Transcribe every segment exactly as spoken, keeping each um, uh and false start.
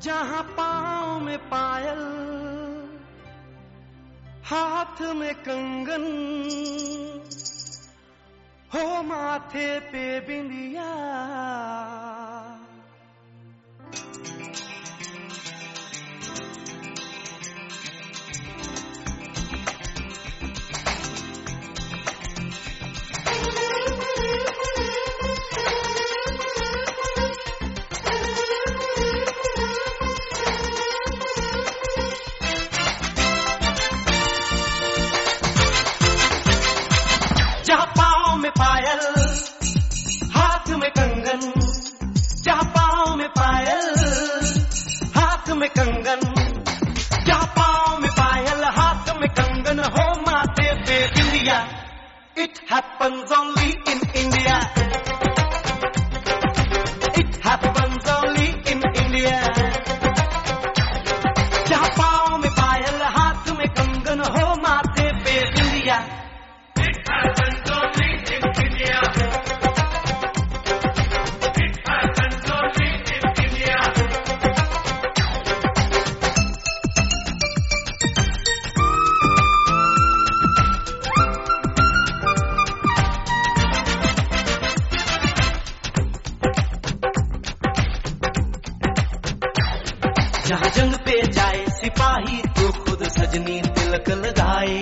जहां पाँव में पायल, हाथ में कंगन, हो माथे पे बिंदिया, जहाँ पाँव में पायल, हाथ में कंगन, जहाँ पाँव में पायल, हाथ में कंगन, जहाँ पाँव में पायल, हाथ में कंगन, हो माथे पे बिंदिया. It happens only in India. It happens only in India. जहाँ पाँव में पायल, हाथ में कंगन, हो माथे पे बिंदिया. It happens only in India. It happens only in India. जहाँ जंग पे जाए सिपाही तो खुद सजनी तिलक लगाए.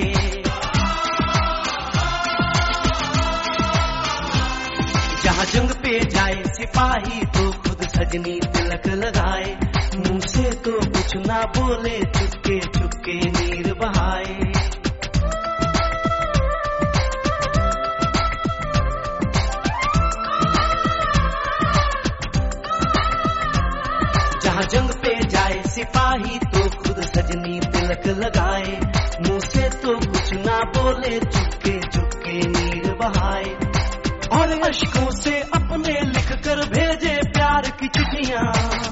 जहाँ जंग पे जाए सिपाही तो खुद सजनी तिलक लगाए. मुंह से तो कुछ ना बोले, चुपके चुपके नीर बहाए. जहाँ जंग पे जाए सिपाही तो खुद सजनी तिलक लगाए. मुंह से तो कुछ ना बोले, चुपके चुपके नीर बहाए. और अश्कों से अपने लिख कर भेजे प्यार की चिट्ठियां.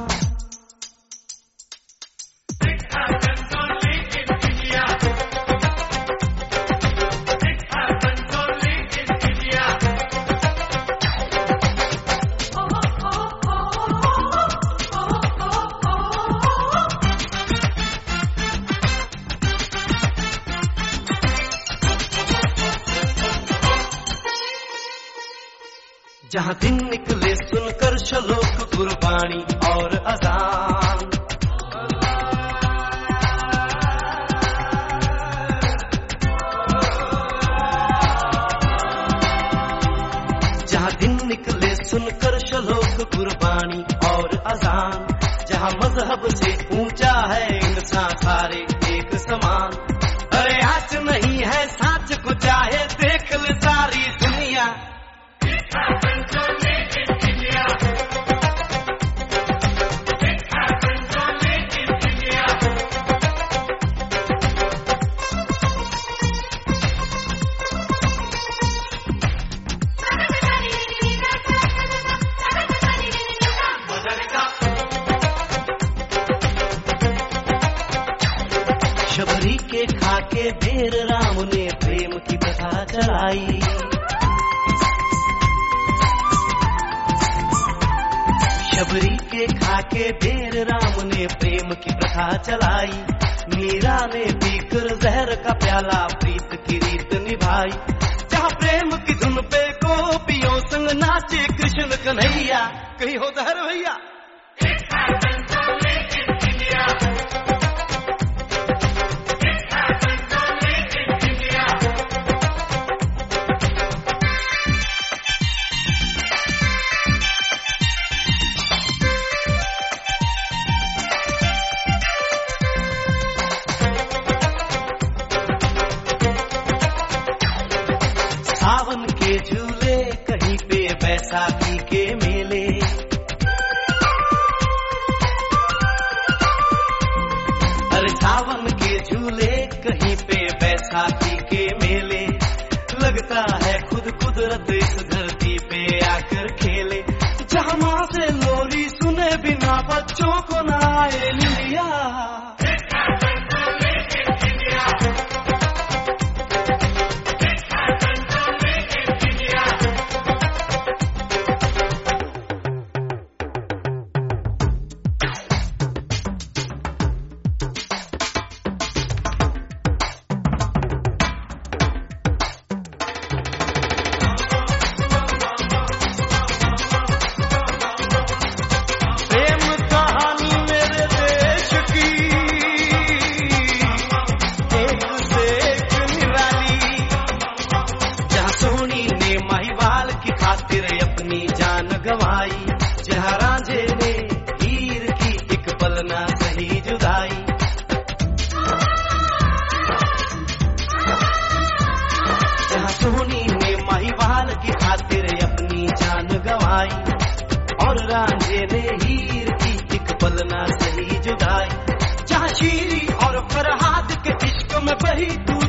जहाँ दिन निकले सुनकर श्लोक गुरबाणी और अजान. जहाँ दिन निकले सुनकर श्लोक गुरबाणी और अजान. जहाँ मजहब से ऊंचा है इंसान सारे एक समान. अरे आज नहीं है साच को चाहे देख ले सारी दुनिया. It happens only in India. It happens only in India. Shabari के खाके ढेर राम ने प्रेम की कथा चलाई. शबरी के खाके ढेर राम ने प्रेम की प्रथा चलाई. मीरा ने पीकर जहर का प्याला प्रीत की रीत निभाई. जहाँ प्रेम की धुन पे गोपियों संग नाचे कृष्ण कन्हैया. कहीं हो जहर भैया. It happens only in India. It happens only in India. सावन के झूले कहीं पे बैसाखी के मेले. अरे सावन के झूले कहीं पे बैसाखी के मेले. लगता है खुद कुदरत इस धरती पे आकर खेले. जहाँ माँ से लोरी सुने बिना बच्चों को ना आए लिया. सोनी ने महिवाल की खातिर अपनी जान गंवाई, और रांझे ने हीर की एक पल ना सही जुदाई। जहाँ शीरी और फरहाद के इश्क में बही तू